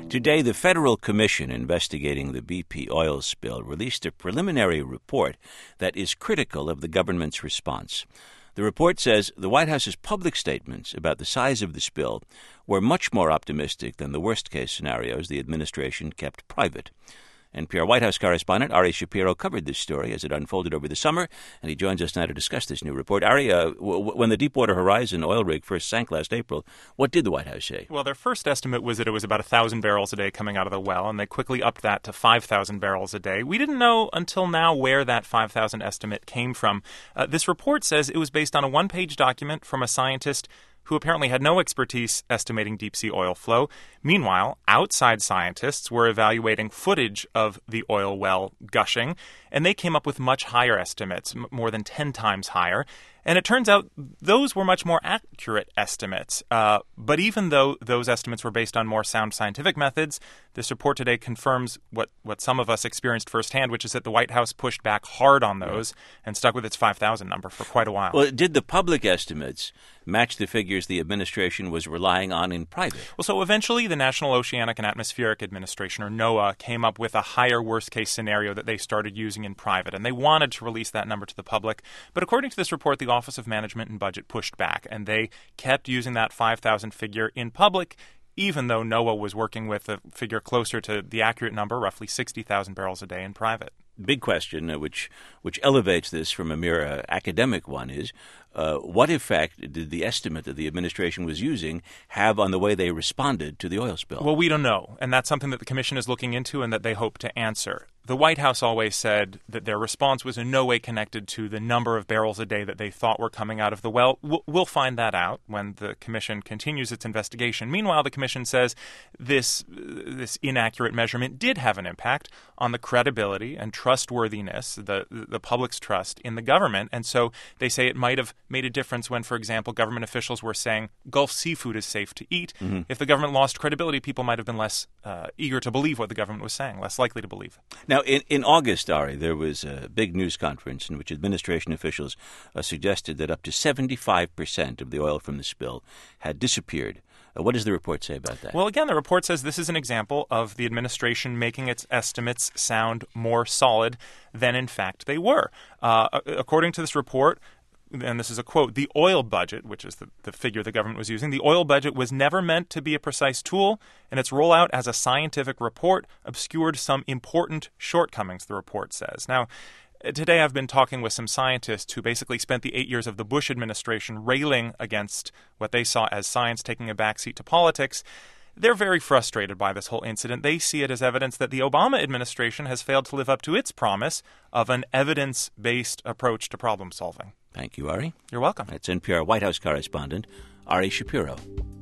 Today, the Federal Commission investigating the BP oil spill released a preliminary report that is critical of the government's response. The report says the White House's public statements about the size of the spill were much more optimistic than the worst-case scenarios the administration kept private. NPR White House correspondent Ari Shapiro covered this story as it unfolded over the summer, and he joins us now to discuss this new report. Ari, when the Deepwater Horizon oil rig first sank last April, what did the White House say? Well, their first estimate was that it was about 1,000 barrels a day coming out of the well, and they quickly upped that to 5,000 barrels a day. We didn't know until now where that 5,000 estimate came from. This report says it was based on a one-page document from a scientist who apparently had no expertise estimating deep-sea oil flow. Meanwhile, outside scientists were evaluating footage of the oil well gushing, and they came up with much higher estimates, more than 10 times higher. And it turns out those were much more accurate estimates. But even though those estimates were based on more sound scientific methods, this report today confirms what some of us experienced firsthand, which is that the White House pushed back hard on those and stuck with its 5,000 number for quite a while. Well, did the public estimates match the figures the administration was relying on in private? Well, so eventually the National Oceanic and Atmospheric Administration, or NOAA, came up with a higher worst-case scenario that they started using in private, and they wanted to release that number to the public. But according to this report, the Office of Management and Budget pushed back, and they kept using that 5,000 figure in public, even though NOAA was working with a figure closer to the accurate number, roughly 60,000 barrels a day in private. Big question, which elevates this from a mere academic one, is what effect did the estimate that the administration was using have on the way they responded to the oil spill? Well, we don't know, and that's something that the Commission is looking into and that they hope to answer. The White House always said that their response was in no way connected to the number of barrels a day that they thought were coming out of the well. We'll find that out when the Commission continues its investigation. Meanwhile, the Commission says this inaccurate measurement did have an impact on the credibility and trustworthiness, the public's trust in the government. And so they say it might have made a difference when, for example, government officials were saying Gulf seafood is safe to eat. Mm-hmm. If the government lost credibility, people might have been less eager to believe what the government was saying, less likely to believe. Now, in August, Ari, there was a big news conference in which administration officials suggested that up to 75% of the oil from the spill had disappeared. What does the report say about that? Well, again, the report says this is an example of the administration making its estimates sound more solid than, in fact, they were. According to this report, and this is a quote, the oil budget, which is the figure the government was using, the oil budget was never meant to be a precise tool, and its rollout as a scientific report obscured some important shortcomings, the report says. Now, today I've been talking with some scientists who basically spent the 8 years of the Bush administration railing against what they saw as science taking a backseat to politics. They're very frustrated by this whole incident. They see it as evidence that the Obama administration has failed to live up to its promise of an evidence-based approach to problem solving. Thank you, Ari. You're welcome. That's NPR White House correspondent Ari Shapiro.